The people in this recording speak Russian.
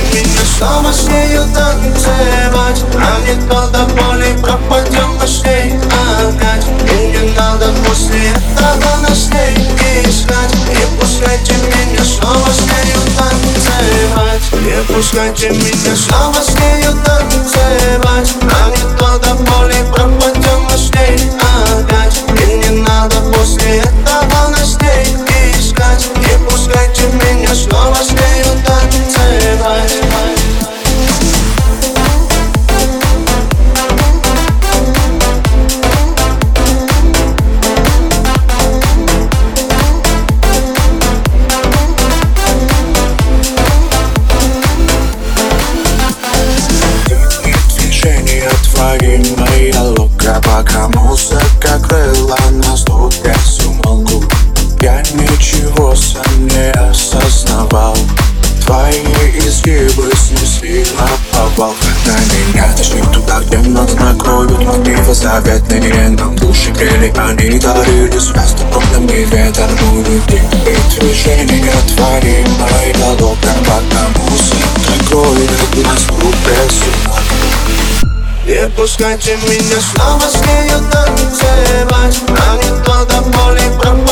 меня снова с нею танцевать, а не то до боли пропадем мы с ней опять. И не надо после этого нас с ней искать. Не пускайте меня снова с нею танцевать. Не пускайте меня снова с нею танцевать, а не то до боли пропадем мы с ней опять. И не надо после этого нас с ней искать. Не пускайте меня снова с нею танцевать. Моя лука, пока музыка крыла нас тут без умолку. Я ничего сам не осознавал. Твои изгибы снесли наповал. На меня тащи туда, где нас накроют мотивы заветные. Нам души грели, они дарили звезды, пробными ветерную дым. И движения твори моя лука, пока музыка крыла нас тут без умолку. Не пускайте меня снова с нею танцевать, а не то до боли пропадем.